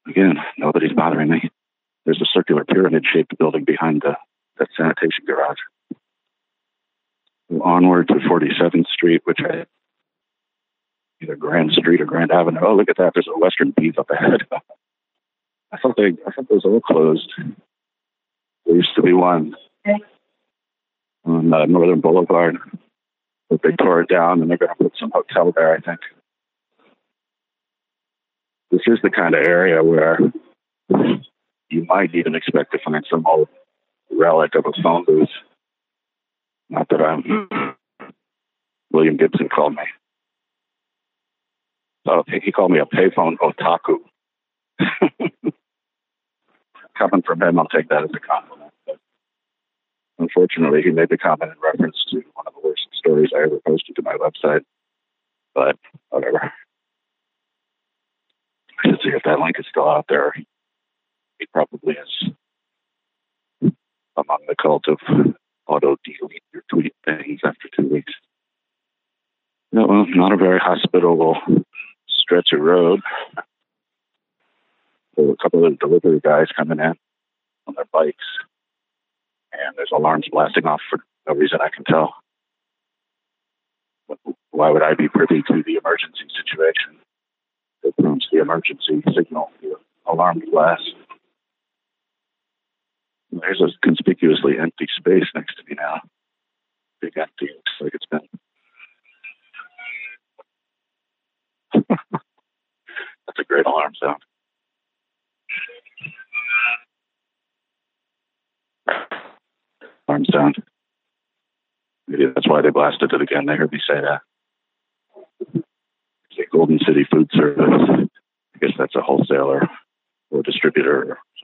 Again, nobody's bothering me. There's a circular pyramid-shaped building behind that sanitation garage. Onward to 47th Street, which I either Grand Street or Grand Avenue. Oh, look at that! There's a Western Beef up ahead. I thought those all closed. There used to be one on Northern Boulevard, but they tore it down, and they're going to put some hotel there, I think. This is the kind of area where you might even expect to find some old relic of a phone booth. Not that William Gibson called me. Oh, he called me a payphone otaku. Coming from him, I'll take that as a compliment. But unfortunately, he made the comment in reference to one of the worst stories I ever posted to my website. But whatever. I should see if that link is still out there. He probably is among the cult of auto-delete your tweet things after 2 weeks. No, well, not a very hospitable stretch of road. There were a couple of delivery guys coming in on their bikes, and there's alarms blasting off for no reason I can tell. Why would I be privy to the emergency situation that prompts the emergency signal, the alarm blast? There's a conspicuously empty space next to me now. Big empty. Looks like it's been. That's a great alarm sound. Alarm sound. Maybe that's why they blasted it again. They heard me say that. It's a Golden City Food Service. I guess that's a wholesaler or distributor